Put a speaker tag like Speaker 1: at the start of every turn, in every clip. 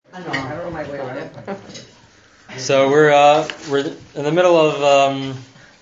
Speaker 1: I don't know my way around.
Speaker 2: So we're in the middle of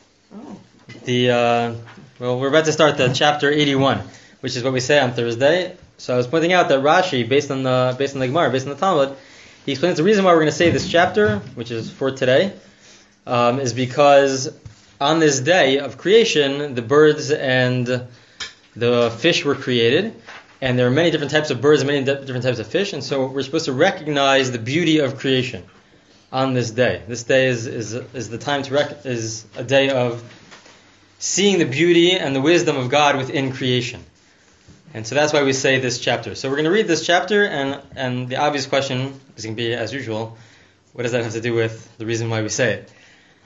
Speaker 2: we're about to start the chapter 81, which is what we say on Thursday. So I was pointing out that Rashi, based on the Gemara, based on the Talmud, he explains the reason why we're going to say this chapter, which is for today, is because on this day of creation, the birds and the fish were created, and there are many different types of birds and many different types of fish, and so we're supposed to recognize the beauty of creation on this day. This day is the time is a day of seeing the beauty and the wisdom of God within creation. And so that's why we say this chapter. So we're going to read this chapter, and the obvious question is going to be, as usual, what does that have to do with the reason why we say it?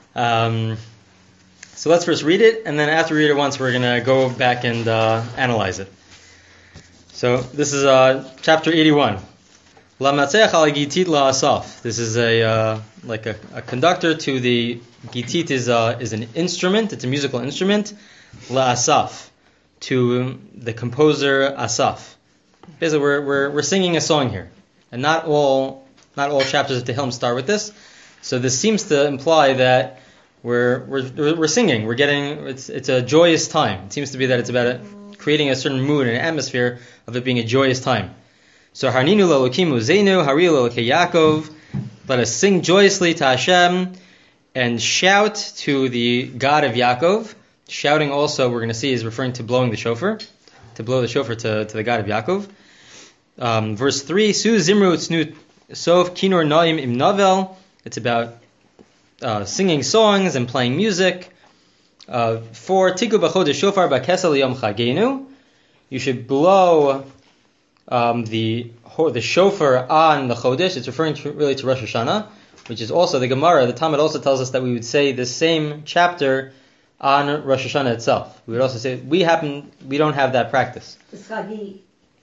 Speaker 2: So let's first read it, and then after we read it once, we're going to go back and analyze it. So this is chapter 81. Lamatzeach al gitit la'asaf. This is a conductor to the gitit is an instrument. It's a musical instrument. La'asaf, to the composer Asaf. Basically, we're singing a song here, and not all chapters of Tehillim start with this. So this seems to imply that we're singing. We're getting it's a joyous time. It seems to be that it's about creating a certain mood and an atmosphere of it being a joyous time. So Harninu L'Elokim Uzeinu, Haril Elokei Yaakov. Let us sing joyously to Hashem and shout to the God of Yaakov. Shouting also, we're going to see, is referring to blowing the shofar, to blow the shofar to the God of Yaakov. Verse 3, Su Zimru Tznu Sof Kinor Naim Im Navel. It's about singing songs and playing music. 4, Tiku B'Chodesh Shofar B'Kesel Yom Chagenu. You should blow the shofar on the Chodesh. It's referring really to Rosh Hashanah, which is also the Gemara. The Talmud also tells us that we would say the same chapter on Rosh Hashanah itself. We would also say we don't have that practice.
Speaker 1: The Chagi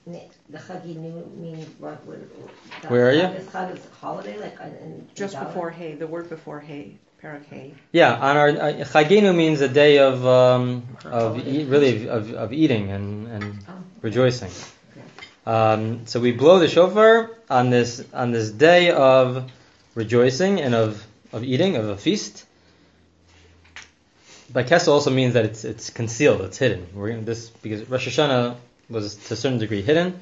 Speaker 1: means what?
Speaker 2: Where are you?
Speaker 1: The Chag is holiday, like
Speaker 3: just before Hay. The word before Hay, Parak Hay.
Speaker 2: Yeah, on our Chagenu means a day of eating and rejoicing. So we blow the shofar on this day of rejoicing and of eating, of a feast. B'Kesel also means that it's concealed, it's hidden. We're in this because Rosh Hashanah was to a certain degree hidden.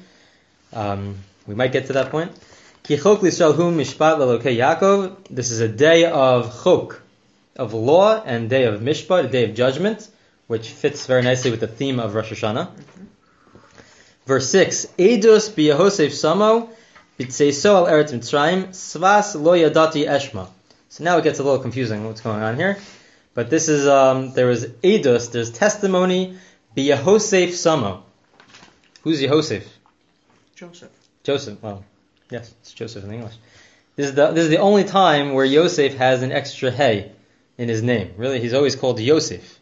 Speaker 2: We might get to that point. Ki chok l'Yisrael hu mishpat l'Elokei Yaakov. This is a day of chok, of law, and day of mishpat, a day of judgment, which fits very nicely with the theme of Rosh Hashanah. Verse 6, Eidos b'Yehosef samo b'tzeiso al eretz Mitzrayim svas lo yadati eshma. So now it gets a little confusing what's going on here. But this is, there was Eidos, there's testimony b'Yehosef samo. Who's Yehosef? Joseph, well, yes, it's Joseph in English. This is the only time where Yosef has an extra hey in his name. Really, he's always called Yosef.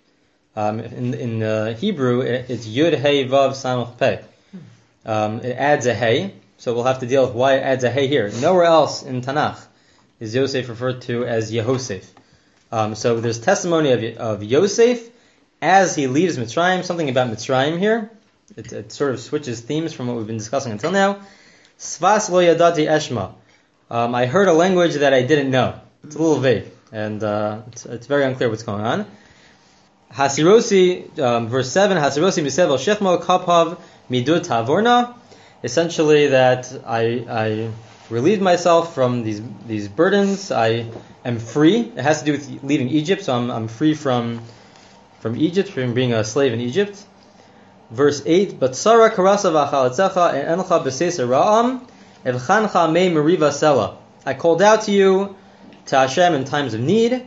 Speaker 2: In Hebrew, it's Yud Hey Vav Samach Pei. It adds a hey, so we'll have to deal with why it adds a hey here. Nowhere else in Tanakh is Yosef referred to as Yehosef. So there's testimony of Yosef as he leaves Mitzrayim. Something about Mitzrayim here. It sort of switches themes from what we've been discussing until now. Svas lo yadati eshma. I heard a language that I didn't know. It's a little vague, and it's very unclear what's going on. Hasirosi, verse 7, Hasirosi misevel shechmo kapav midut tavorna. Essentially that I relieved myself from these burdens. I am free. It has to do with leaving Egypt, so I'm free from Egypt, from being a slave in Egypt. Verse 8, Batsara karasa v'achalatzecha and encha b'seser ra'am evchancha me meriva sela. I called out to you, to Hashem, in times of need.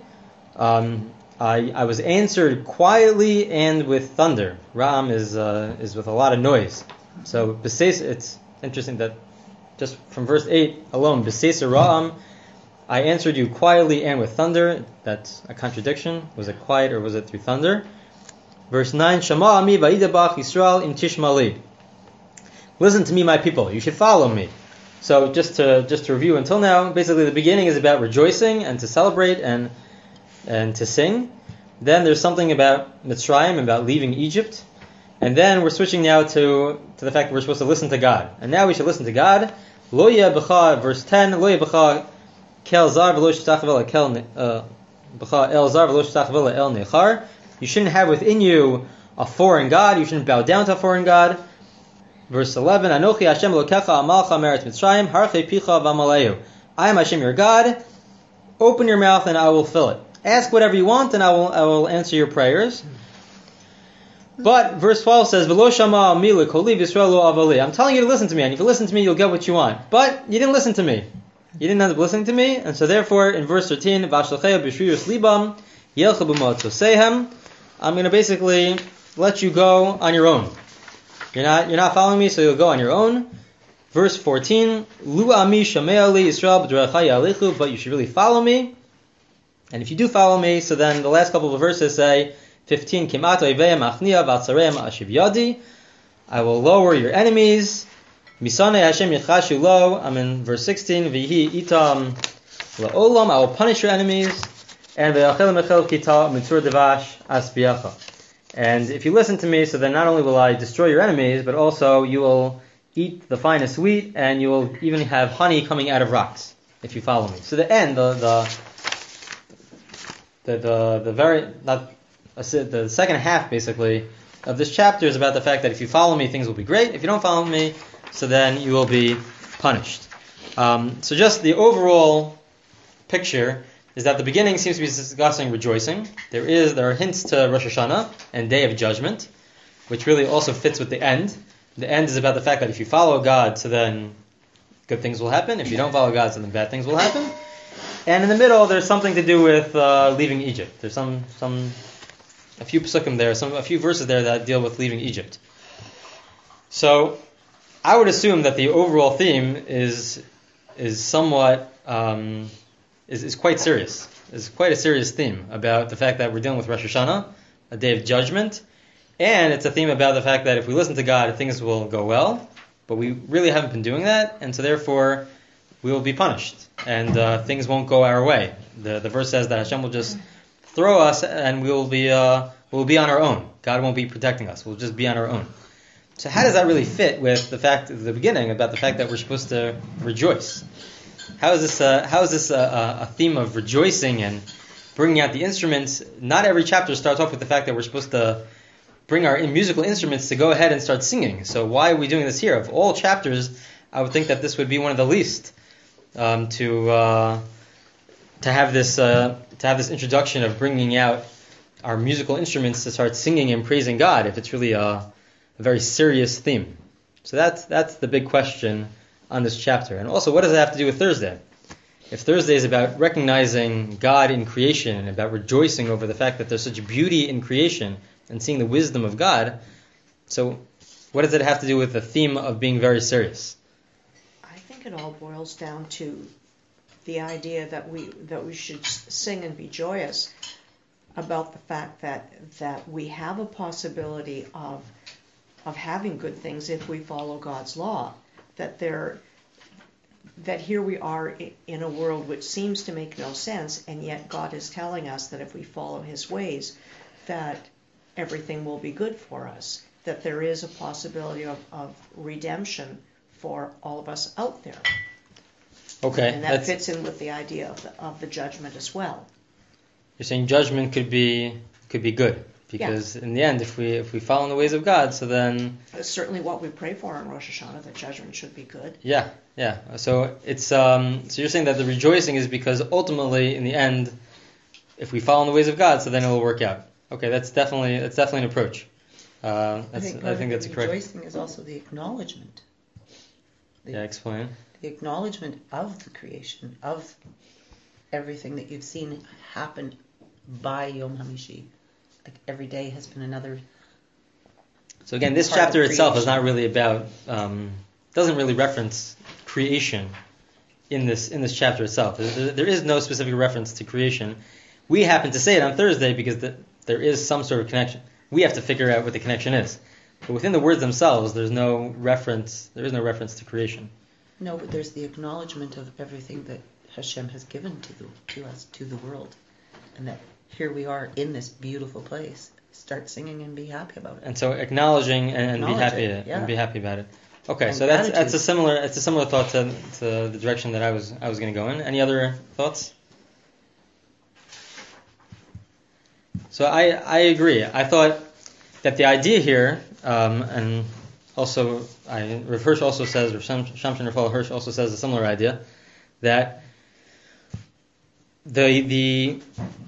Speaker 2: I was answered quietly and with thunder. Ra'am is with a lot of noise. So b'seser, it's interesting that just from verse 8 alone, b'seser ra'am, I answered you quietly and with thunder. That's a contradiction. Was it quiet or was it through thunder? Verse 9, Shama ami va'idabach Yisrael im tishmali. Listen to me, my people. You should follow me. So just to review until now, basically the beginning is about rejoicing and to celebrate and to sing. Then there's something about Mitzrayim, about leaving Egypt. And then we're switching now to the fact that we're supposed to listen to God. And now we should listen to God. Lo yebecha, verse 10, Lo yebecha kel zar v'lo shtach v'la kel becha el zar v'lo shtach v'la el nechar. You shouldn't have within you a foreign god. You shouldn't bow down to a foreign god. Verse 11, Anochi Hashem Elokecha amalcha meretz Mitzrayim harchei picha v'amaleu. I am Hashem your God. Open your mouth and I will fill it. Ask whatever you want and I will answer your prayers. But verse 12 says, V'lo shama mi lekoli v'Yisrael lo avali. I'm telling you to listen to me, and if you listen to me, you'll get what you want. But you didn't listen to me. You didn't end up listening to me, and so therefore, in verse 13, V'ashlachei b'shriyus libam yelcha b'motzoseihem. I'm going to basically let you go on your own. You're not following me, so you'll go on your own. Verse 14, Lu ami shamei li Yisrael b'derechai yalichu, but you should really follow me. And if you do follow me, so then the last couple of verses say, 15, Kimat oiveim achnia v'atzareim ashiv yadi. I will lower your enemies. Misanei Hashem yichashu lo. I'm in verse 16, V'hi itam la'olam. I will punish your enemies. And v'yachel mechel kita mitzur devash asbiyacha. And if you listen to me, so then not only will I destroy your enemies, but also you will eat the finest wheat, and you will even have honey coming out of rocks if you follow me. So the end, the second half basically of this chapter is about the fact that if you follow me, things will be great. If you don't follow me, so then you will be punished. So just the overall picture is that the beginning seems to be discussing rejoicing. There are hints to Rosh Hashanah and Day of Judgment, which really also fits with the end. The end is about the fact that if you follow God, so then good things will happen. If you don't follow God, so then bad things will happen. And in the middle, there's something to do with leaving Egypt. There's a few psukim there, a few verses there that deal with leaving Egypt. So I would assume that the overall theme is somewhat is quite serious. It's quite a serious theme about the fact that we're dealing with Rosh Hashanah, a day of judgment, and it's a theme about the fact that if we listen to God, things will go well, but we really haven't been doing that, and so therefore we will be punished, and things won't go our way. The verse says that Hashem will just throw us, and we'll be on our own. God won't be protecting us. We'll just be on our own. So how does that really fit with the fact at the beginning about the fact that we're supposed to rejoice? How is this a theme of rejoicing and bringing out the instruments? Not every chapter starts off with the fact that we're supposed to bring our musical instruments to go ahead and start singing. So why are we doing this here? Of all chapters, I would think that this would be one of the least to have this introduction of bringing out our musical instruments to start singing and praising God, if it's really a very serious theme. So that's the big question on this chapter. And also, what does it have to do with Thursday? If Thursday is about recognizing God in creation and about rejoicing over the fact that there's such beauty in creation and seeing the wisdom of God, so what does it have to do with the theme of being very serious?
Speaker 3: I think it all boils down to the idea that we should sing and be joyous about the fact that we have a possibility of having good things if we follow God's law. That here we are in a world which seems to make no sense, and yet God is telling us that if we follow His ways, that everything will be good for us. That there is a possibility of redemption for all of us out there.
Speaker 2: Okay,
Speaker 3: and that fits in with the idea of the judgment as well.
Speaker 2: You're saying judgment could be good. Because in the end, if we follow in the ways of God, so then
Speaker 3: it's certainly what we pray for on Rosh Hashanah, that judgment should be good.
Speaker 2: Yeah. So it's so you're saying that the rejoicing is because ultimately, in the end, if we follow in the ways of God, so then it will work out. Okay, that's definitely an approach. I think that's correct.
Speaker 4: Rejoicing is also the acknowledgement.
Speaker 2: Explain.
Speaker 4: The acknowledgement of the creation, of everything that you've seen happen by Yom HaMishi. Like every day has been another.
Speaker 2: So again, this chapter itself is not really about, doesn't really reference creation in this chapter itself. There is no specific reference to creation. We happen to say it on Thursday because there is some sort of connection. We have to figure out what the connection is. But within the words themselves, there is no reference to creation.
Speaker 4: No, but there's the acknowledgement of everything that Hashem has given to us, to the world, and that here we are in this beautiful place. Start singing and be happy about it.
Speaker 2: And so acknowledging and be happy about it. Okay,
Speaker 4: And
Speaker 2: so that's
Speaker 4: gratitude.
Speaker 2: a similar thought to the direction that I was going to go in. Any other thoughts? So I agree. I thought that the idea here, and also Rav Hirsch also says, Rav Shamshin Raphael Hirsch also says a similar idea, that the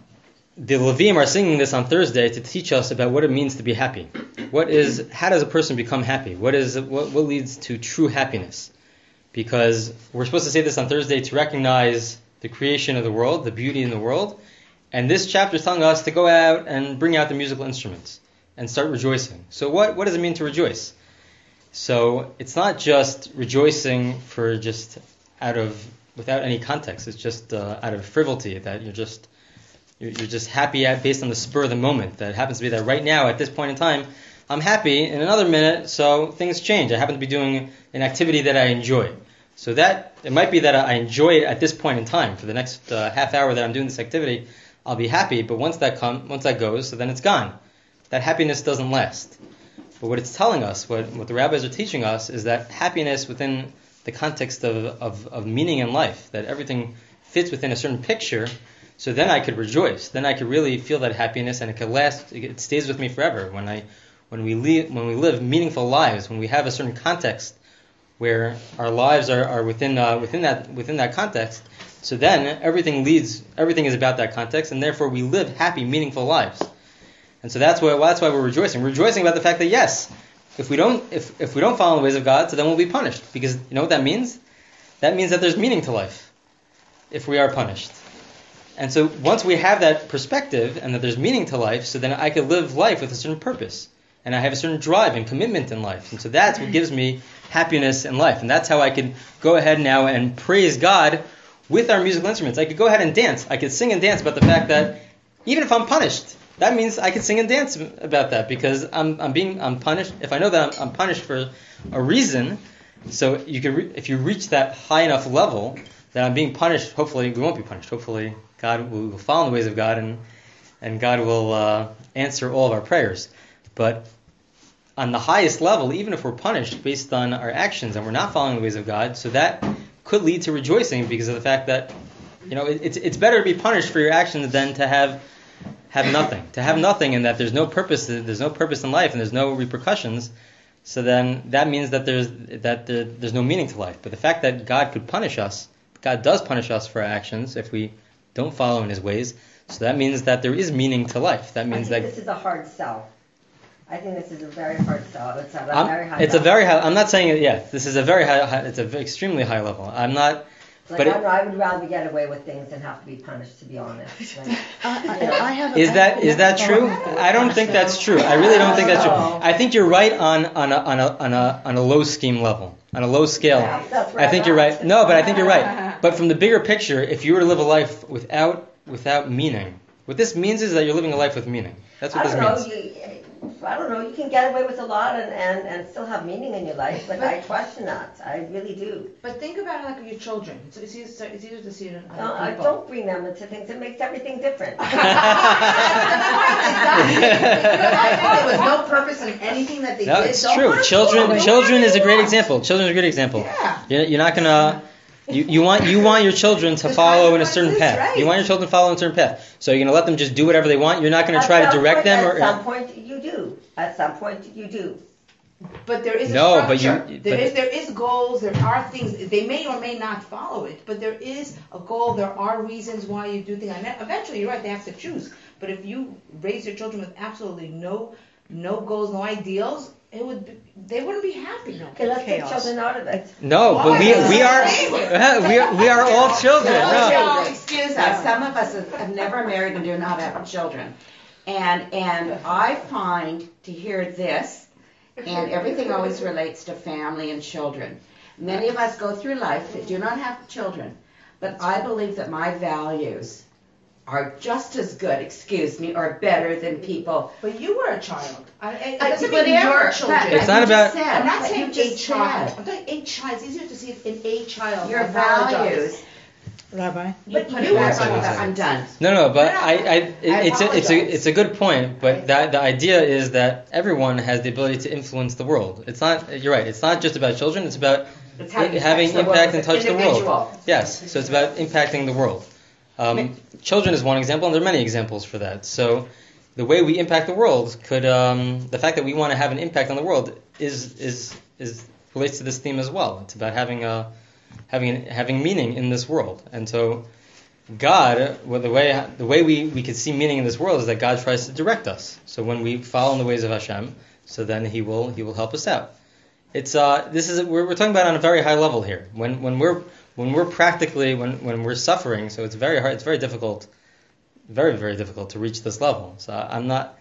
Speaker 2: Levim are singing this on Thursday to teach us about what it means to be happy. How does a person become happy? What leads to true happiness? Because we're supposed to say this on Thursday to recognize the creation of the world, the beauty in the world, and this chapter is telling us to go out and bring out the musical instruments and start rejoicing. So what does it mean to rejoice? So it's not just rejoicing for just without any context. It's just out of frivolity that you're just happy based on the spur of the moment. That happens to be that right now at this point in time I'm happy. In another minute, so things change. I happen to be doing an activity that I enjoy. So that it might be that I enjoy it at this point in time. For the next half hour that I'm doing this activity, I'll be happy. But once that goes, so then it's gone. That happiness doesn't last. But what it's telling us, what the rabbis are teaching us, is that happiness within the context of meaning in life, that everything fits within a certain picture, so then I could rejoice. Then I could really feel that happiness, and it could last. It stays with me forever. When we live meaningful lives, when we have a certain context where our lives are within that context, so then everything is about that context, and therefore we live happy, meaningful lives. And so that's why we're rejoicing. We're rejoicing about the fact that yes, if we don't follow the ways of God, so then we'll be punished. Because you know what that means? That means that there's meaning to life if we are punished. And so once we have that perspective and that there's meaning to life, so then I could live life with a certain purpose. And I have a certain drive and commitment in life. And so that's what gives me happiness in life. And that's how I can go ahead now and praise God with our musical instruments. I could go ahead and dance. I could sing and dance about the fact that even if I'm punished, that means I can sing and dance about that because I'm punished. If I know that I'm punished for a reason, so if you reach that high enough level that I'm being punished, hopefully we won't be punished. Hopefully God will follow the ways of God and God will answer all of our prayers. But on the highest level, even if we're punished based on our actions and we're not following the ways of God, so that could lead to rejoicing because of the fact that it's better to be punished for your actions than to have nothing. To have nothing and that there's no purpose in life and there's no repercussions. So then that means that there's no meaning to life. But the fact that God could punish us, God does punish us for our actions if we don't follow in His ways. So that means that there is meaning to life. That means that
Speaker 1: this is a hard sell. I think this is a very hard sell. It's a very high.
Speaker 2: It's
Speaker 1: level.
Speaker 2: a very high. I'm not saying it. Yeah, this is a very high. It's an extremely high level. I'm not.
Speaker 1: I would rather get away with things than have to be punished. To be honest.
Speaker 2: Is that true? I don't think that's true. I really don't think that's true. I think you're right on a low scheme level, on a low scale.
Speaker 1: Yeah, that's right.
Speaker 2: I think you're right. No, but I think you're right. But from the bigger picture, if you were to live a life without meaning, what this means is that you're living a life with meaning. That's what this means.
Speaker 1: I don't know. You can get away with a lot and still have meaning in your life, but I question that. I really do.
Speaker 5: But think about it like your children. It's easier to see it in other
Speaker 1: I
Speaker 5: people.
Speaker 1: don't bring them into things. It makes everything different.
Speaker 5: There was no purpose in anything that they
Speaker 2: No,
Speaker 5: did.
Speaker 2: it's
Speaker 5: Don't
Speaker 2: true.
Speaker 5: put
Speaker 2: Children is a great
Speaker 5: Yeah.
Speaker 2: example. Children is a great example.
Speaker 5: Yeah.
Speaker 2: You're not gonna. You want your children to follow in a certain path.
Speaker 5: Right.
Speaker 2: You want your children to follow in a certain path. So you're gonna let them just do whatever they want. You're not gonna try to direct them.
Speaker 1: At some point you do.
Speaker 5: But there is a
Speaker 2: No, but
Speaker 5: structure. There is goals. There are things. They may or may not follow it, but there is a goal. There are reasons why you do things. And eventually, you're right. They have to choose. But if you raise your children with absolutely no goals, no ideals, they wouldn't be happy. No.
Speaker 1: Okay, let's take
Speaker 3: Chaos.
Speaker 1: children out of it.
Speaker 2: No, but we are all children. No.
Speaker 6: No, excuse us. Some of us have never married and do not have children. And I find to hear this, and everything always relates to family and children. Many of us go through life that do not have children, but I believe that my values are just as good, or better than people.
Speaker 5: But you were a child. It
Speaker 6: But
Speaker 5: doesn't mean you're children.
Speaker 2: It's not about-
Speaker 5: I'm not saying
Speaker 6: you
Speaker 5: a
Speaker 6: just
Speaker 5: child.
Speaker 6: said.
Speaker 5: I'm saying a child. It's easier to see it in a child.
Speaker 6: Your
Speaker 5: I apologize.
Speaker 6: values.
Speaker 3: Rabbi?
Speaker 6: But you were, I'm done.
Speaker 2: No, but
Speaker 6: apologize.
Speaker 2: it's a good point. But the idea is that everyone has the ability to influence the world. It's not. You're right. It's not just about children. It's about
Speaker 6: It's how you
Speaker 2: having
Speaker 6: touch the
Speaker 2: impact
Speaker 6: world
Speaker 2: and
Speaker 6: as an
Speaker 2: touch the world.
Speaker 6: individual.
Speaker 2: Yes. So it's about impacting the world. Children is one example, and there are many examples for that. So the way we impact the world could the fact that we want to have an impact on the world is relates to this theme as well. It's about having meaning in this world. And so God, well, the way we can see meaning in this world is that God tries to direct us. So when we follow in the ways of Hashem, so then He will help us out. It's we're talking about on a very high level here. When we're practically when we're suffering, so it's very hard. It's very difficult, very very difficult to reach this level. So I'm not,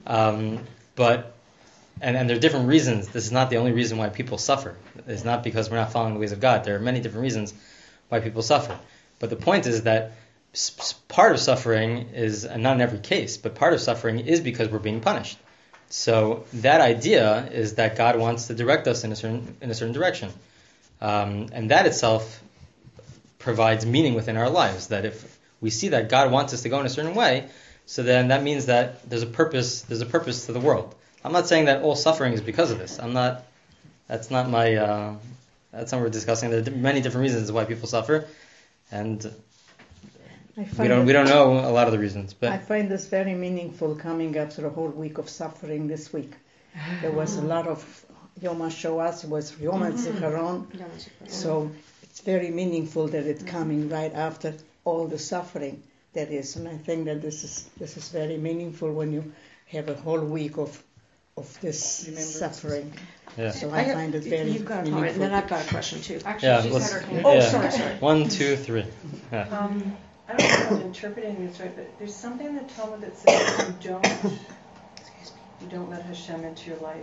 Speaker 2: but. And there are different reasons. This is not the only reason why people suffer. It's not because we're not following the ways of God. There are many different reasons why people suffer. But the point is that part of suffering is, and not in every case, but part of suffering is because we're being punished. So that idea is that God wants to direct us in a certain direction. And that itself provides meaning within our lives. That if we see that God wants us to go in a certain way, so then that means that there's a purpose to the world. I'm not saying that all suffering is because of this. That's not what we're discussing. There are many different reasons why people suffer, and we don't know a lot of the reasons. But
Speaker 7: I find this very meaningful coming up to the whole week of suffering this week. There was a lot of Yom HaShoah, was Yom HaZikaron, so it's very meaningful that it's coming right after all the suffering that is, and I think that this is very meaningful when you have a whole week of this suffering.
Speaker 2: Yeah.
Speaker 7: So I find it very
Speaker 3: You've got a
Speaker 7: meaningful.
Speaker 3: comment, and then I've got a question too.
Speaker 2: yeah,
Speaker 8: she's
Speaker 2: let's,
Speaker 8: had her hand.
Speaker 3: Oh,
Speaker 2: yeah.
Speaker 3: sorry.
Speaker 2: 1, 2, 3. Yeah.
Speaker 8: I don't know if I'm interpreting this right, but there's something in the Talmud that says you don't let Hashem into your life.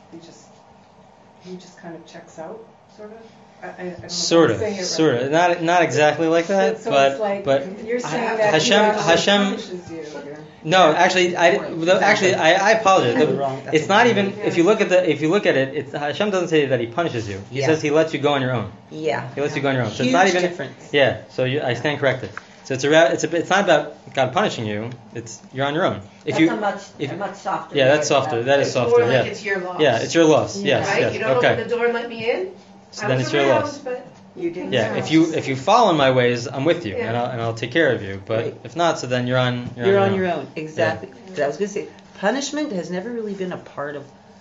Speaker 8: He just kind of checks out, sort of. I don't know if I'm saying it right.
Speaker 2: Not exactly like that,
Speaker 8: So
Speaker 2: but
Speaker 8: it's like,
Speaker 2: but
Speaker 8: you're saying that
Speaker 2: Hashem
Speaker 8: punishes you.
Speaker 2: no, actually I apologize. It's not even if you look at it, Hashem doesn't say that He punishes you. He says He lets you go on your own.
Speaker 4: Yeah.
Speaker 2: He lets you go on your own. So
Speaker 4: Huge
Speaker 2: it's not even
Speaker 4: difference.
Speaker 2: Yeah. So I stand corrected. So it's not about God punishing you. It's you're on your own.
Speaker 1: That's a much softer.
Speaker 2: Yeah, that's softer. That is
Speaker 5: It's
Speaker 2: softer.
Speaker 5: more like
Speaker 2: Yeah.
Speaker 5: it's your loss.
Speaker 2: Yeah, it's your loss. Yes.
Speaker 5: Right?
Speaker 2: Yes.
Speaker 5: You don't
Speaker 2: Okay.
Speaker 5: open the door and let me in.
Speaker 2: So
Speaker 5: I
Speaker 2: then
Speaker 5: was
Speaker 2: it's your
Speaker 5: around,
Speaker 2: loss.
Speaker 5: but
Speaker 3: You didn't.
Speaker 2: Yeah, if you follow in my ways, I'm with you,
Speaker 5: Yeah.
Speaker 2: and I'll take care of you. But
Speaker 4: Right.
Speaker 2: if not, so then you're on
Speaker 4: Your own. Exactly. I was going to say, punishment has never really been a part of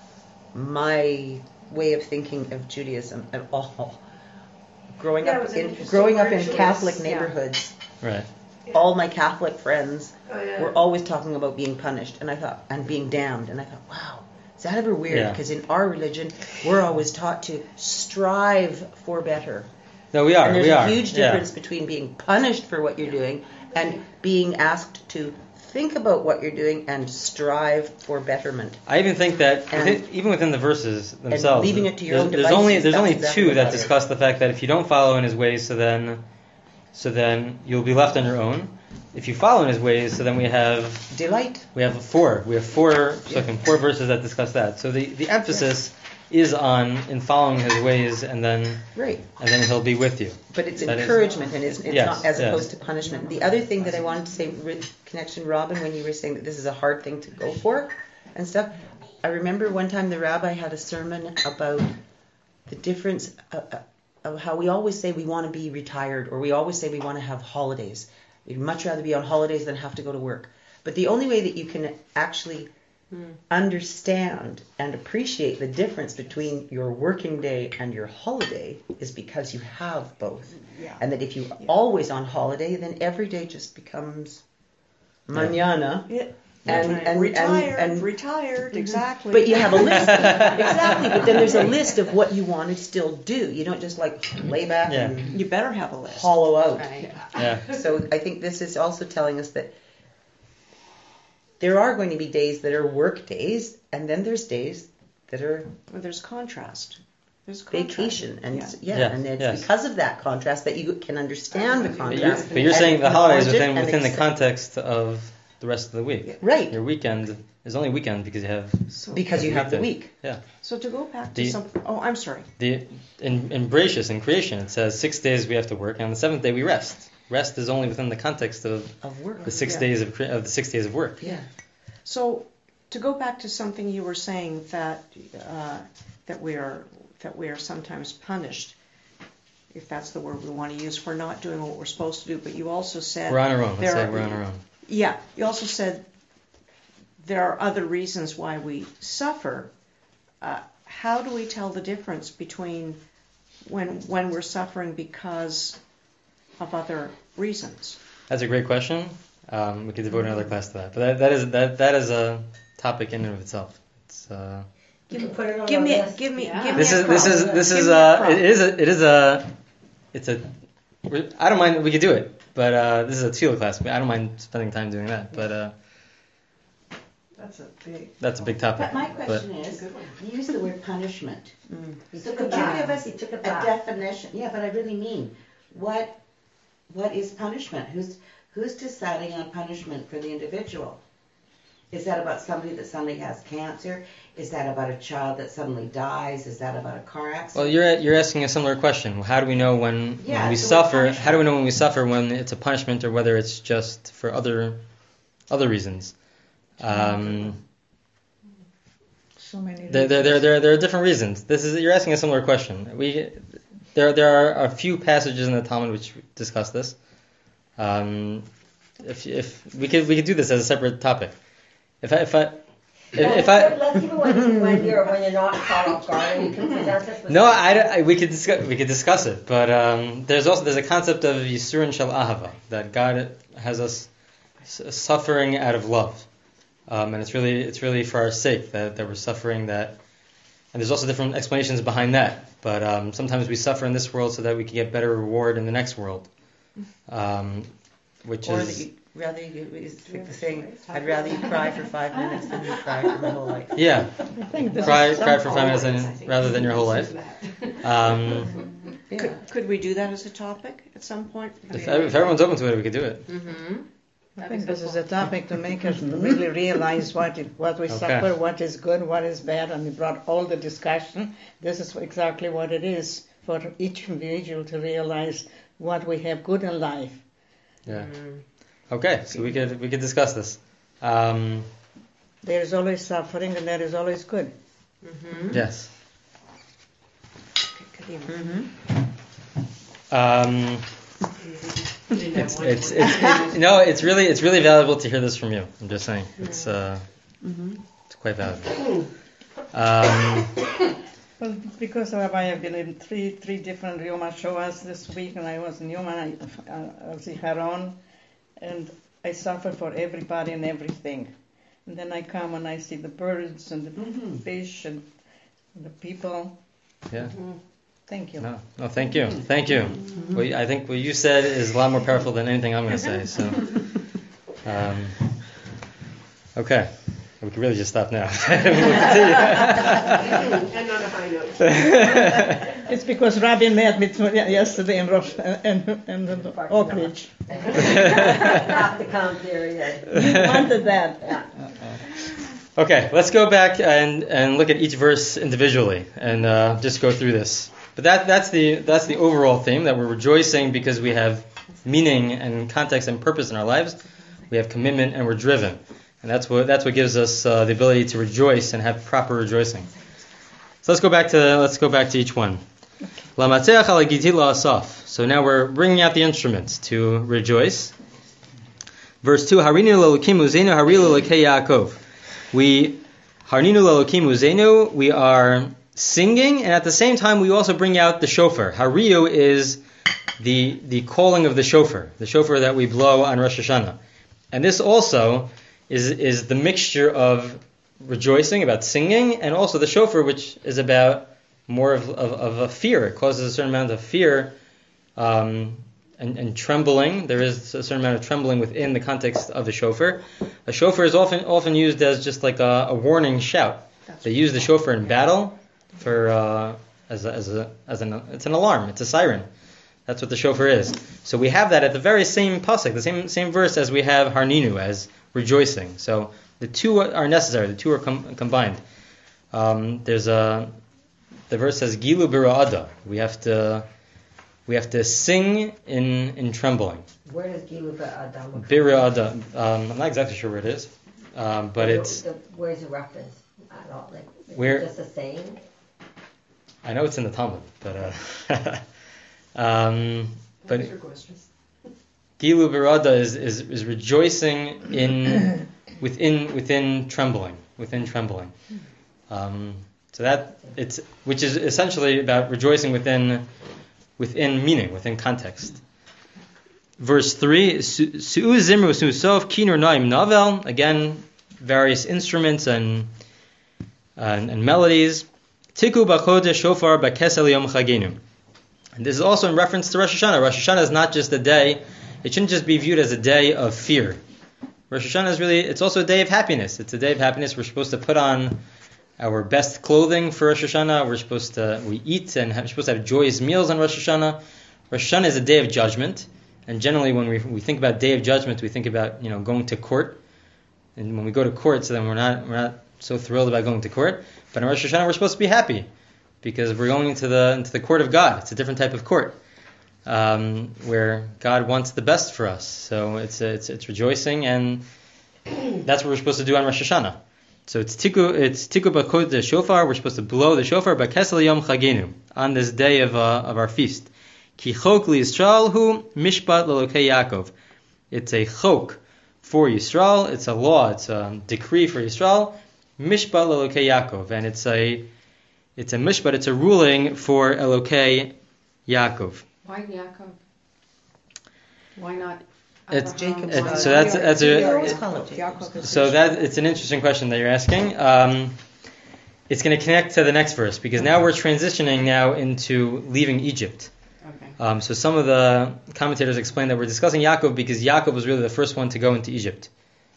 Speaker 4: my way of thinking of Judaism at all. Growing
Speaker 8: Yeah, it
Speaker 4: up
Speaker 8: was an
Speaker 4: in
Speaker 8: interesting
Speaker 4: Catholic
Speaker 8: choice.
Speaker 4: neighborhoods,
Speaker 2: Right.
Speaker 4: all my Catholic friends
Speaker 5: Oh, yeah.
Speaker 4: were always talking about being punished, and being damned, and I thought, wow, is that ever weird?
Speaker 2: Yeah.
Speaker 4: Because in our religion, we're always taught to strive for better.
Speaker 2: No, we are.
Speaker 4: And there's
Speaker 2: we
Speaker 4: a
Speaker 2: are.
Speaker 4: huge
Speaker 2: Yeah.
Speaker 4: difference between being punished for what you're doing and being asked to think about what you're doing and strive for betterment.
Speaker 2: I even think that
Speaker 4: And-
Speaker 2: even within the verses themselves,
Speaker 4: leaving it to your own
Speaker 2: there's only
Speaker 4: devices, that's exactly
Speaker 2: two
Speaker 4: what
Speaker 2: that
Speaker 4: that is.
Speaker 2: discuss the fact that if you don't follow in His ways, so then you'll be left on your own. If you follow in His ways, so then we have
Speaker 4: Delight.
Speaker 2: four verses that discuss that. So the emphasis is in following His ways, and then
Speaker 4: Right.
Speaker 2: He'll be with you.
Speaker 4: But it's
Speaker 2: That is-
Speaker 4: encouragement, and it's
Speaker 2: Yes,
Speaker 4: not as
Speaker 2: yes.
Speaker 4: opposed to punishment. The other thing that I wanted to say, connection, Robin, when you were saying that this is a hard thing to go for and stuff, I remember one time the rabbi had a sermon about the difference of how we always say we want to be retired, or we always say we want to have holidays. We'd much rather be on holidays than have to go to work. But the only way that you can actually understand and appreciate the difference between your working day and your holiday is because you have both.
Speaker 3: Yeah.
Speaker 4: And that if you're always on holiday, then every day just becomes mañana.
Speaker 3: Yeah.
Speaker 4: And
Speaker 3: Retired, exactly.
Speaker 4: But you have a list. Exactly. But then there's a list of what you want to still do. You don't just like lay back
Speaker 2: Yeah.
Speaker 4: and
Speaker 3: You better have a list.
Speaker 4: hollow out.
Speaker 2: Yeah.
Speaker 4: So I think this is also telling us that there are going to be days that are work days, and then there's days that are
Speaker 3: Well, there's contrast. There's contrast.
Speaker 4: vacation, and
Speaker 3: Yeah.
Speaker 4: and it's
Speaker 2: yes.
Speaker 4: because of that contrast that you can understand the contrast.
Speaker 2: But you're
Speaker 4: and
Speaker 2: saying the holidays
Speaker 4: acknowledge it
Speaker 2: within
Speaker 4: and
Speaker 2: the
Speaker 4: accept-
Speaker 2: context of the rest of the week.
Speaker 4: Right,
Speaker 2: Your weekend is only weekend because you have
Speaker 4: because you have the
Speaker 2: weekday.
Speaker 4: week.
Speaker 3: So to go back to
Speaker 2: The-
Speaker 3: something. Oh, I'm sorry.
Speaker 2: In Bereshit, in creation, it says 6 days we have to work, and on the seventh day we rest. rest is only within the context of
Speaker 4: work.
Speaker 2: the 6 days of the 6 days of work.
Speaker 4: Yeah.
Speaker 3: So, to go back to something you were saying that we are sometimes punished, if that's the word we want to use, for not doing what we're supposed to do. But you also said
Speaker 2: We're on our own. Let's say we're on our own.
Speaker 3: Yeah. You also said there are other reasons why we suffer. How do we tell the difference between when we're suffering because of other reasons?
Speaker 2: That's a great question. We could devote another class to that. But that is a topic in and of itself. It's
Speaker 3: Give me a
Speaker 2: I don't mind. We could do it, but this is a tefillah class. I don't mind spending time doing that. But that's a big topic.
Speaker 6: But my question is, you use the word punishment. So could you give us a
Speaker 1: took it
Speaker 6: definition? Yeah, but I really mean, what is punishment? Who's deciding on punishment for the individual? Is that about somebody that suddenly has cancer? Is that about a child that suddenly dies? Is that about a car accident?
Speaker 2: Well, you're asking a similar question. How do we know when we suffer? How do we know when we suffer when it's a punishment or whether it's just for other reasons?
Speaker 7: So many.
Speaker 2: There are different reasons. You're asking a similar question. There are a few passages in the Talmud which discuss this. If we could do this as a separate topic. Let's keep it when you're not caught off guard and you can present this with. No, we could discuss it, but there's a concept of Yisurin Shel Ahava, that God has us suffering out of love, and it's really for our sake that we're suffering that. And there's also different explanations behind that, but sometimes we suffer in this world so that we can get better reward in the next world, which is.
Speaker 4: It's like the saying, I'd rather you cry for 5 minutes than you cry for my whole life.
Speaker 2: Yeah, cry for 5 minutes rather than your whole life.
Speaker 3: Could we do that as a topic at some point?
Speaker 2: If everyone's open to it, we could do it.
Speaker 7: I think this is a topic to make us really realize what we suffer, what is good, what is bad, and we brought all the discussion. This is exactly what it is for each individual to realize what we have good in life.
Speaker 2: Yeah. Okay, so we could discuss this.
Speaker 7: There is always suffering and there is always good.
Speaker 2: Yes. It's really valuable to hear this from you. I'm just saying, it's quite valuable.
Speaker 7: Well, because Rabbi, I've been in three different Yom HaShoahs this week, and I was in Yom HaZikaron, and I suffer for everybody and everything. And then I come and I see the birds and the fish and the people.
Speaker 2: Yeah.
Speaker 7: Thank you.
Speaker 2: No, thank you. Well, I think what you said is a lot more powerful than anything I'm going to say. So, okay. We can really just stop now.
Speaker 8: And on a high note.
Speaker 7: It's because Rabbi met me yesterday in Oak Ridge.
Speaker 1: Have to come here,
Speaker 7: You wanted that.
Speaker 2: Okay, let's go back and look at each verse individually and just go through this. But that's the overall theme, that we're rejoicing because we have meaning and context and purpose in our lives. We have commitment and we're driven. And that's what gives us the ability to rejoice and have proper rejoicing. So let's go back to each one. So now we're bringing out the instruments to rejoice. Verse 2, Harinu l'Elokim uzeinu, harilu l'Elokei Yaakov. Harinu l'Elokim uzeinu, we are singing, and at the same time we also bring out the shofar. Hariyu is the calling of the shofar that we blow on Rosh Hashanah. And this also is the mixture of rejoicing, about singing, and also the shofar, which is about more of a fear. It causes a certain amount of fear and trembling. There is a certain amount of trembling within the context of the shofar. A shofar is often used as just like a warning shout. They use the shofar in battle for it's an alarm. It's a siren. That's what the shofar is. So we have that at the very same pasuk, the same verse as we have harninu, as rejoicing. So the two are necessary. The two are combined. The verse says gilu bira'ada. We have to We have to sing in trembling.
Speaker 1: Where does Gilu Adam come
Speaker 2: Bira Adam. I'm not exactly sure where it is, but it's.
Speaker 1: Where's the reference? I don't like. Is
Speaker 2: Where-
Speaker 1: it just a saying?
Speaker 2: I know it's in the Talmud, but but
Speaker 8: What's your question?
Speaker 2: Gilu Birada is rejoicing within trembling. So that it's which is essentially about rejoicing within meaning, within context. Verse 3, Su'u Zimru Su'sof Kinur Naim Navel, again, various instruments and melodies. Tiku Bachodesh Shofar Bakesel Yom Chagenu. And this is also in reference to Rosh Hashanah. Rosh Hashanah is not just a day, it shouldn't just be viewed as a day of fear. Rosh Hashanah is really, it's also a day of happiness. It's a day of happiness. We're supposed to put on our best clothing for Rosh Hashanah. We eat and we're supposed to have joyous meals on Rosh Hashanah. Rosh Hashanah is a day of judgment. And generally when we think about day of judgment, we think about, going to court. And when we go to court, so then we're not so thrilled about going to court. But in Rosh Hashanah, we're supposed to be happy because we're going into the court of God. It's a different type of court where God wants the best for us. So it's rejoicing, and that's what we're supposed to do on Rosh Hashanah. So it's tiku bakod the shofar. We're supposed to blow the shofar bakesel yom chagenu on this day of our feast. Ki chok li Yisrael hu mishpat lelokei Yaakov. It's a chok for Yisrael. It's a law. It's a decree for Yisrael. Mishpat Elokei Yaakov, and it's a mishpat. It's a ruling for Elokei Yaakov.
Speaker 9: Why Yaakov? Why not?
Speaker 2: It's
Speaker 4: Jacob.
Speaker 2: So that's
Speaker 3: Yaakov.
Speaker 2: It's an interesting question that you're asking. It's going to connect to the next verse because now we're transitioning now into leaving Egypt.
Speaker 9: Okay.
Speaker 2: So some of the commentators explain that we're discussing Yaakov because Yaakov was really the first one to go into Egypt.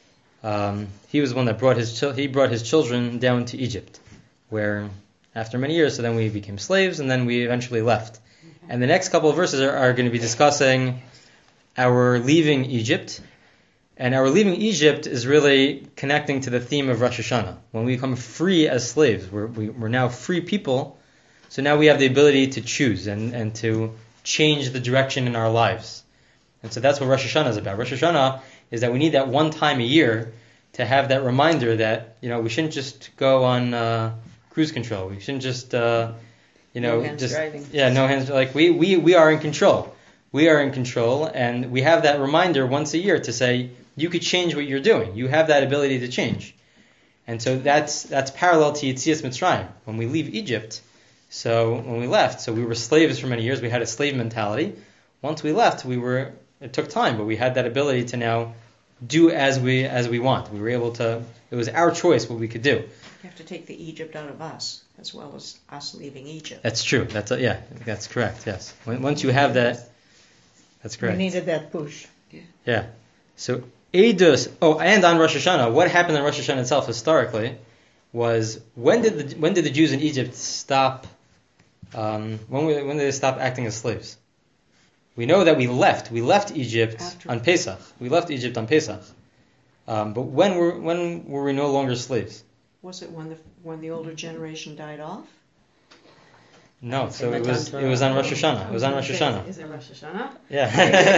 Speaker 2: He was the one that brought his children down to Egypt, where after many years, so then we became slaves, and then we eventually left. And the next couple of verses are going to be discussing our leaving Egypt, and our leaving Egypt is really connecting to the theme of Rosh Hashanah. When we become free as slaves, we're now free people, so now we have the ability to choose and to change the direction in our lives. And so that's what Rosh Hashanah is about. Rosh Hashanah is that we need that one time a year to have that reminder that we shouldn't just go on cruise control. We shouldn't just no hands driving. Yeah, no hands. Like we are in control. We are in control, and we have that reminder once a year to say you could change what you're doing. You have that ability to change, and so that's parallel to Yetzias Mitzrayim when we leave Egypt. So when we left, so we were slaves for many years. We had a slave mentality. Once we left, it took time, but we had that ability to now do as we want. We were able to. It was our choice what we could do.
Speaker 3: You have to take the Egypt out of us, as well as us leaving Egypt.
Speaker 2: That's true. That's correct. Yes. Once you have that, that's correct.
Speaker 7: We needed that push.
Speaker 2: Yeah. So Eidus. Oh, and on Rosh Hashanah, what happened on Rosh Hashanah itself historically was when did the Jews in Egypt stop? When did they stop acting as slaves? We know that we left Egypt on Pesach. We left Egypt on Pesach. But when were we no longer slaves?
Speaker 3: Was it when the older generation died off?
Speaker 2: No, so it was on Rosh Hashanah. It was on Rosh Hashanah.
Speaker 9: Is it Rosh Hashanah?
Speaker 2: Yeah.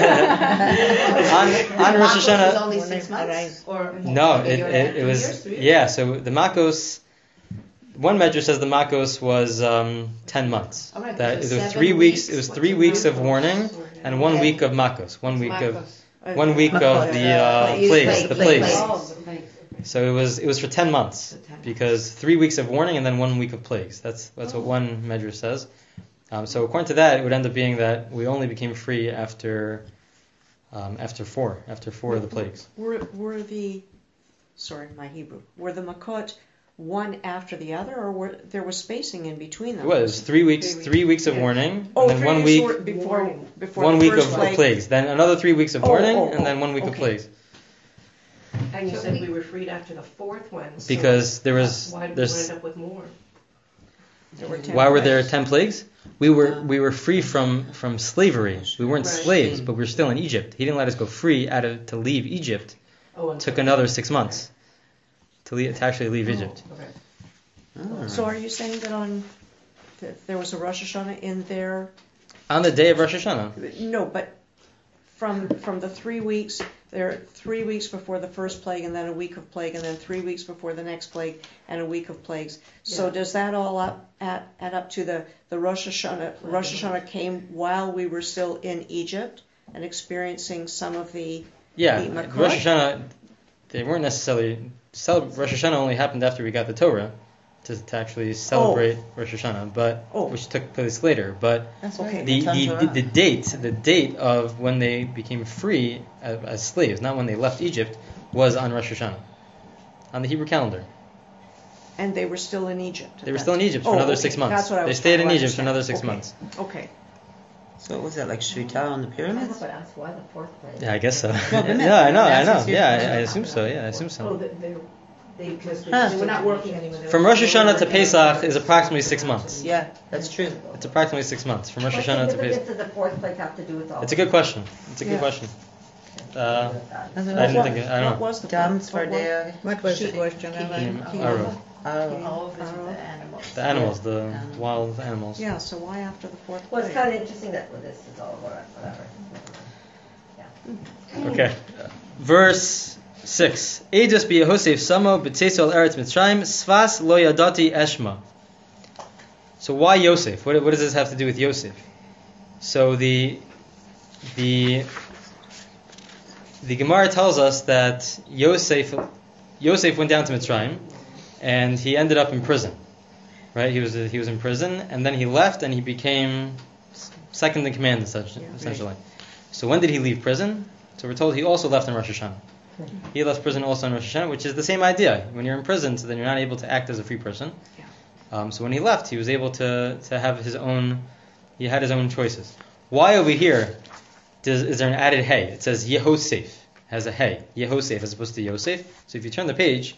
Speaker 2: on Rosh Hashanah.
Speaker 5: Was only 6 months, or
Speaker 2: No, it was. Yeah, so the Makos. One measure says the Makos was 10 months.
Speaker 5: All right,
Speaker 2: That
Speaker 5: so
Speaker 2: it was
Speaker 5: 7
Speaker 2: 3 weeks.
Speaker 5: weeks.
Speaker 2: It was
Speaker 5: What's
Speaker 2: 3
Speaker 5: a
Speaker 2: weeks of
Speaker 5: Makos?
Speaker 2: warning and 1 week of Makos. 1 week of
Speaker 5: Makos.
Speaker 2: 1 week of the plagues. The
Speaker 6: plagues.
Speaker 2: plagues.
Speaker 9: Oh, the plagues.
Speaker 2: So it was for 10 months because 3 weeks of warning and then 1 week of plagues. That's what one measure says. So according to that, it would end up being that we only became free after 4 of the plagues.
Speaker 3: Were the Makot one after the other, or there was spacing in between them?
Speaker 2: It was 3 weeks. 3 weeks of warning, and then 1 week.
Speaker 3: before
Speaker 2: 1
Speaker 3: the
Speaker 2: week
Speaker 3: first
Speaker 2: of
Speaker 3: plague.
Speaker 2: plagues. Then another 3 weeks of warning, and then 1 week of
Speaker 3: okay.
Speaker 2: plagues.
Speaker 8: And you said we were freed after the fourth one. So
Speaker 2: Because there was
Speaker 8: why did we
Speaker 2: there's
Speaker 8: end up with more?
Speaker 3: There were 10
Speaker 2: why were there
Speaker 3: plagues.
Speaker 2: 10 plagues? We were free from slavery. We weren't
Speaker 8: Right.
Speaker 2: slaves, but we were still in Egypt. He didn't let us go free to leave Egypt.
Speaker 8: Oh,
Speaker 2: It took another 6 months to actually leave Egypt.
Speaker 8: Okay.
Speaker 3: So are you saying that there was a Rosh Hashanah in their
Speaker 2: On the day of Rosh Hashanah.
Speaker 3: No, but from the 3 weeks, there are 3 weeks before the first plague, and then a week of plague, and then 3 weeks before the next plague, and a week of plagues. So does that all add up to the Rosh Hashanah? Rosh Hashanah came while we were still in Egypt and experiencing some of the Makot?
Speaker 2: Rosh Hashanah, they weren't necessarily Rosh Hashanah only happened after we got the Torah to actually celebrate Rosh Hashanah, which took place later. But
Speaker 4: That's right.
Speaker 2: the date of when they became free as slaves, not when they left Egypt, was on Rosh Hashanah, on the Hebrew calendar.
Speaker 3: And they were still in Egypt.
Speaker 2: They were still in Egypt for another 6 months.
Speaker 3: That's what I was
Speaker 2: They stayed in
Speaker 3: trying to
Speaker 2: Egypt for another 6
Speaker 3: understand.
Speaker 2: months.
Speaker 3: Okay.
Speaker 4: So what was that, like Shvita on the pyramids?
Speaker 1: But that's why the fourth place.
Speaker 2: Yeah, I guess so.
Speaker 4: No,
Speaker 2: Yeah, I know.
Speaker 4: that's
Speaker 2: Yeah,
Speaker 4: just-
Speaker 2: I assume so. Yeah, I assume so.
Speaker 5: They were not working anymore.
Speaker 2: From Rosh Hashanah to Pesach is approximately 6 months.
Speaker 4: Yeah, that's true.
Speaker 2: It's approximately 6 months from Rosh
Speaker 1: What
Speaker 2: Hashanah to
Speaker 1: significance
Speaker 2: Pesach.
Speaker 1: does the fourth plague have to do with all
Speaker 2: It's a good question. It's a good question. I didn't think. I don't know.
Speaker 3: What was the
Speaker 4: Dam,
Speaker 3: what was-
Speaker 4: Svardea,
Speaker 7: What was the question, Ellen?
Speaker 2: Aro.
Speaker 5: All of this with the animals.
Speaker 2: The animals, the wild animals.
Speaker 3: Yeah, so why after the fourth
Speaker 1: Well, it's
Speaker 3: plague?
Speaker 1: kind of interesting that this is all whatever.
Speaker 2: Okay. Verse 6. Eidos b'Yehosef samo b'tzeso al eretz Mitzrayim svas lo yadati eshma. So why Yosef? What does this have to do with Yosef? So the Gemara tells us that Yosef went down to Mitzrayim, and he ended up in prison. Right? He was in prison, and then he left, and he became second in command, essentially. So when did he leave prison? So we're told he also left on Rosh Hashanah. He left prison also on Rosh Hashanah, which is the same idea. When you're in prison, so then you're not able to act as a free person. So when he left, he was able to have his own. He had his own choices. Why over here is there an added hey? It says Yehosef has a hey, Yehosef as opposed to Yosef. So if you turn the page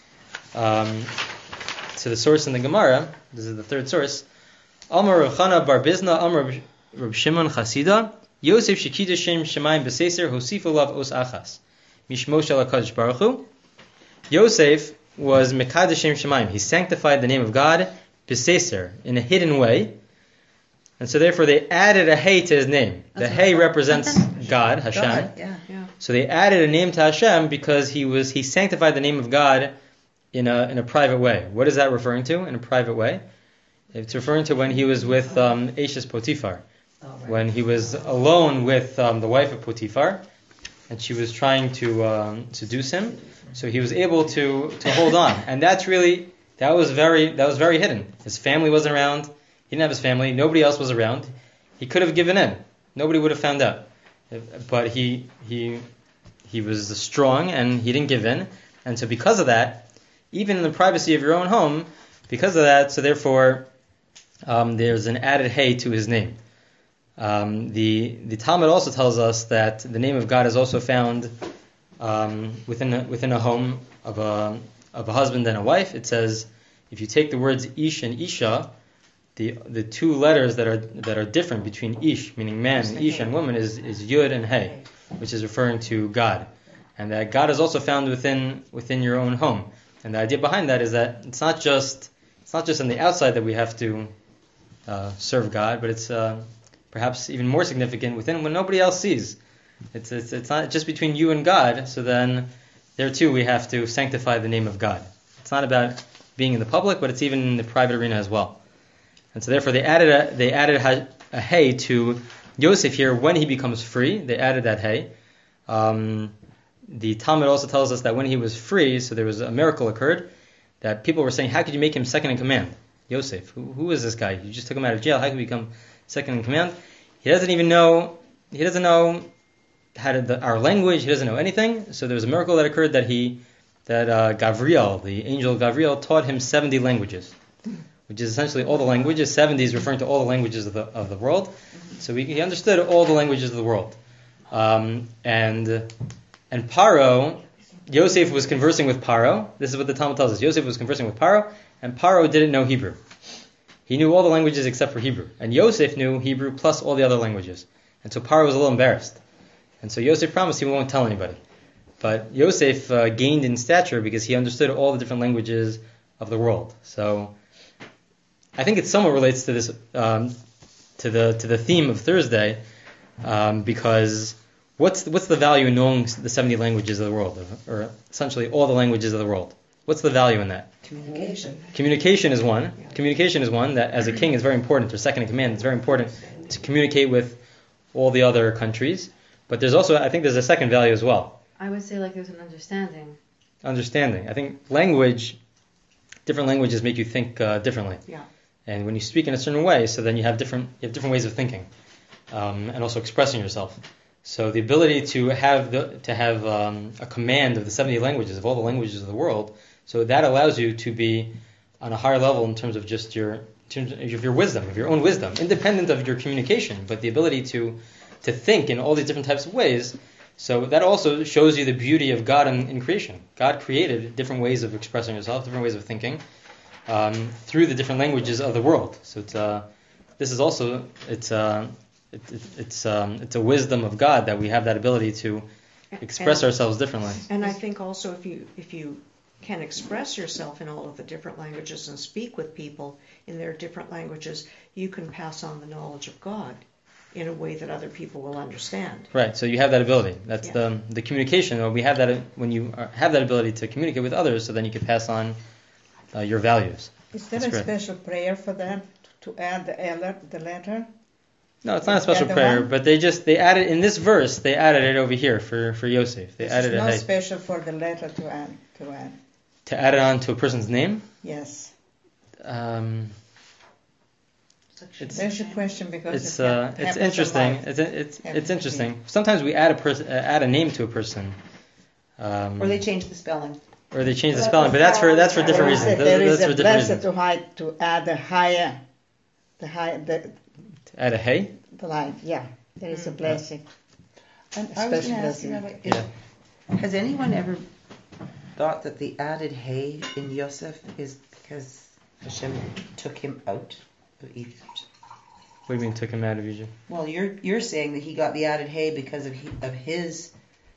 Speaker 2: to the source in the Gemara, this is the third source. Amar Rav Chana bar Bizna, Amar Reb Shimon Chasida, Yosef shekida shem shemayim b'seiser hosifu lav os achas mishmo shel HaKadosh Baruch Hu. Yosef was mekadosh shem shemayim. He sanctified the name of God b'seiser, in a hidden way, and so therefore they added a hey to his name. The hey represents God, Hashem.
Speaker 4: yeah.
Speaker 2: So they added a name to Hashem because he sanctified the name of God in a private way. What is that referring to? In a private way, it's referring to when he was with Eshes Potiphar. When he was alone with the wife of Potiphar, and she was trying to seduce him, so he was able to hold on, and that was very hidden. His family wasn't around. He didn't have his family. Nobody else was around. He could have given in. Nobody would have found out. But he was strong, and he didn't give in. And so because of that, even in the privacy of your own home, because of that, so therefore there's an added hey to his name. The Talmud also tells us that the name of God is also found within a home of a husband and a wife. It says if you take the words ish and isha, the two letters that are different between ish, meaning man, and ish and woman is yud and hey, which is referring to God, and that God is also found within your own home. And the idea behind that is that it's not just on the outside that we have to serve God, but it's perhaps even more significant within when nobody else sees. It's not just between you and God. So then there too we have to sanctify the name of God. It's not about being in the public, but it's even in the private arena as well. And so therefore they added a hey to Yosef here when he becomes free. They added that hey. The Talmud also tells us that when he was free, so there was a miracle occurred, that people were saying, how could you make him second in command? Yosef, who is this guy? You just took him out of jail. How could he become second in command? He doesn't know our language. He doesn't know anything. So there was a miracle that occurred that Gavriel, the angel Gavriel, taught him 70 languages, which is essentially all the languages. 70 is referring to all the languages of the world. So he understood all the languages of the world. And Paro, Yosef was conversing with Paro. This is what the Talmud tells us. Yosef was conversing with Paro, and Paro didn't know Hebrew. He knew all the languages except for Hebrew. And Yosef knew Hebrew plus all the other languages. And so Paro was a little embarrassed. And so Yosef promised he won't tell anybody. But Yosef gained in stature because he understood all the different languages of the world. So I think it somewhat relates to this to the theme of Thursday, because what's the value in knowing the 70 languages of the world, or essentially all the languages of the world? What's the value in that?
Speaker 3: Communication.
Speaker 2: Communication is one. Communication is one that, as a king, is very important, or second in command, it's very important to communicate with all the other countries. But there's also, I think there's a second value as well.
Speaker 9: I would say like there's an understanding.
Speaker 2: Understanding. I think different languages make you think differently.
Speaker 3: Yeah.
Speaker 2: And when you speak in a certain way, so then you have different ways of thinking, and also expressing yourself. So the ability to have a command of the 70 languages, of all the languages of the world, so that allows you to be on a higher level in terms of just your wisdom, of your own wisdom, independent of your communication, but the ability to think in all these different types of ways. So that also shows you the beauty of God in creation. God created different ways of expressing yourself, different ways of thinking, through the different languages of the world. So it's a wisdom of God that we have that ability to express ourselves differently.
Speaker 3: And I think also if you can express yourself in all of the different languages and speak with people in their different languages, you can pass on the knowledge of God in a way that other people will understand.
Speaker 2: Right. So you have that ability. That's the communication. We have that when you have that ability to communicate with others, so then you can pass on your values.
Speaker 7: Is there a special prayer for that to add the letter?
Speaker 2: No, it's not a special prayer, but they added in this verse. They added it over here for Yosef. They added it.
Speaker 7: It's not special for the letter to add.
Speaker 2: To add it on to a person's name?
Speaker 7: Yes.
Speaker 2: There's
Speaker 7: a question because
Speaker 2: it's interesting. It's interesting. Sometimes we add a name to a person.
Speaker 4: Or they change the spelling.
Speaker 2: But that's for different reasons.
Speaker 7: There is a blessed to add the higher. To
Speaker 2: add a hay?
Speaker 7: There is a blessing.
Speaker 4: And I was going to ask you, has anyone ever thought that the added hay in Yosef is because Hashem took him out of Egypt?
Speaker 2: What do you mean took him out of Egypt?
Speaker 4: Well, you're saying that he got the added hay because of his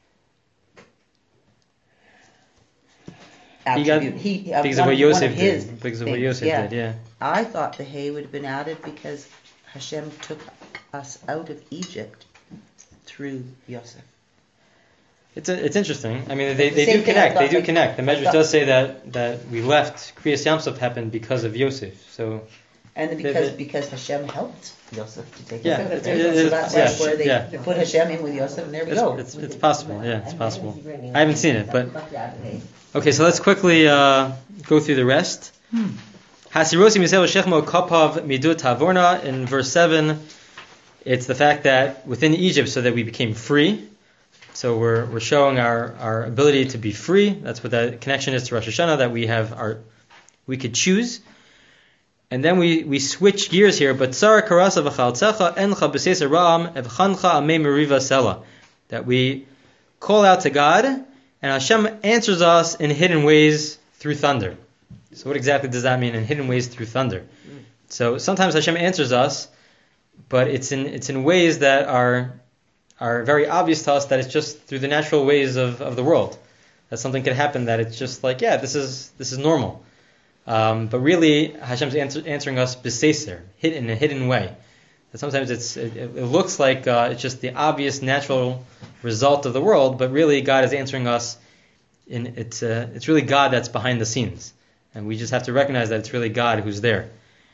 Speaker 4: attribute.
Speaker 2: Because of what Yosef did. Because of what Yosef did, yeah.
Speaker 4: I thought the hay would have been added because Hashem took us out of Egypt through Yosef.
Speaker 2: It's interesting. I mean, they do connect. They do connect. The Medrash does say that we left. Kriyas Yamsuf happened because of Yosef. So.
Speaker 4: And because Hashem helped Yosef to take
Speaker 2: us
Speaker 4: out. So that's where they put Hashem in with Yosef, and there we go.
Speaker 2: It's possible. Yeah, it's possible. I haven't seen it, but okay. So let's quickly go through the rest. Hasirosi misel shechmo kapav midut tavorna in verse 7. It's the fact that within Egypt, so that we became free. So we're showing our ability to be free. That's what that connection is to Rosh Hashanah, that we could choose. And then we switch gears here. But Tsara karasa v'chaltzecha encha b'seis ram evchancha amei meriva sela. That we call out to God, and Hashem answers us in hidden ways through thunder. So what exactly does that mean, in hidden ways through thunder? So sometimes Hashem answers us, but it's in ways that are very obvious to us, that it's just through the natural ways of the world. That something could happen that it's just like, this is normal. But really, Hashem's answering us b'seiser, in a hidden way. That sometimes it looks like it's just the obvious natural result of the world, but really God is answering us. It's really God that's behind the scenes, and we just have to recognize that it's really God who's there.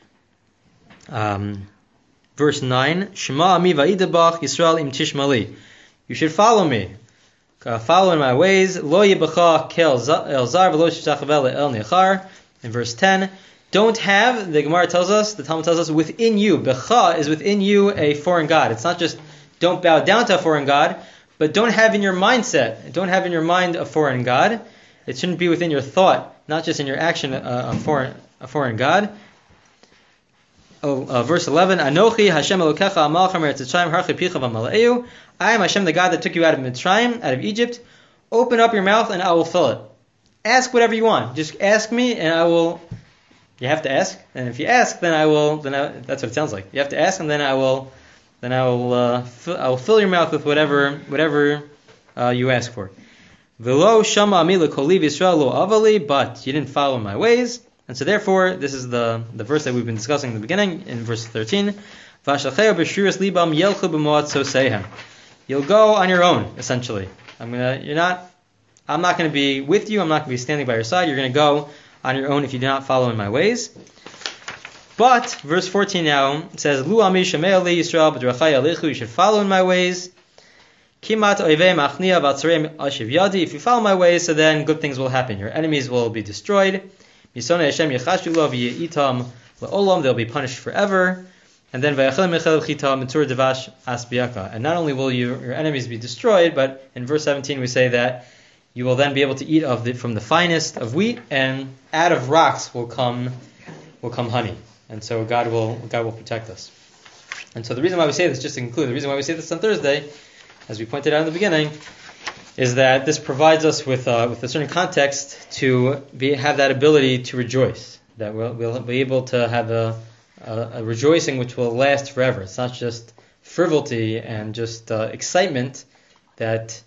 Speaker 2: Verse 9, Shema ami va'idabach Yisrael im tishmali. You should follow me. Follow in my ways. Lo yibacha kel elzar v'lo shitachavel el nechar. In verse 10, don't have, the Gemara tells us, the Talmud tells us, within you. Becha is within you a foreign god. It's not just don't bow down to a foreign god, but don't have in your mindset, don't have in your mind a foreign god. It shouldn't be within your thought, not just in your action, a foreign god. Verse 11, Anochi Hashem Elokecha amalchem eretz Mitzrayim harchi picha v'maleu. I am Hashem, the God that took you out of Mitzrayim, out of Egypt. Open up your mouth and I will fill it. Ask whatever you want. Just ask me and I will. You have to ask, and if you ask, then I will. That's what it sounds like. You have to ask, and then I will. I will fill your mouth with whatever you ask for. V'lo shama ami lekoliv Yisrael lo avali, but you didn't follow my ways. And so therefore, this is the verse that we've been discussing in the beginning, in verse 13. You'll go on your own, essentially. I'm not going to be with you. I'm not going to be standing by your side. You're going to go on your own if you do not follow in my ways. But verse 14 now it says, "Lu ami shemei li Yisrael b'drachai alechu." You should follow in my ways. Kimat oivei machnia v'atzareim ashiv yadi. If you follow my ways, so then good things will happen. Your enemies will be destroyed. Misonei Hashem yechashu lo v'yi'itam la'olam. They'll be punished forever. And then v'yachel mechel chita mitzur devash asbiyaka. And not only will your enemies be destroyed, but in verse 17 we say that you will then be able to eat from the finest of wheat, and out of rocks will come honey. And so God will protect us. And so the reason why we say this, just to conclude, the reason why we say this on Thursday, as we pointed out in the beginning, is that this provides us with a certain context to have that ability to rejoice. That we'll be able to have a rejoicing which will last forever. It's not just frivolity and just excitement that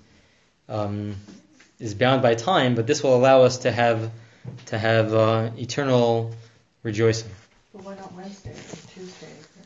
Speaker 2: is bound by time, but this will allow us to have eternal rejoicing.
Speaker 8: But why not Wednesdays and Tuesdays?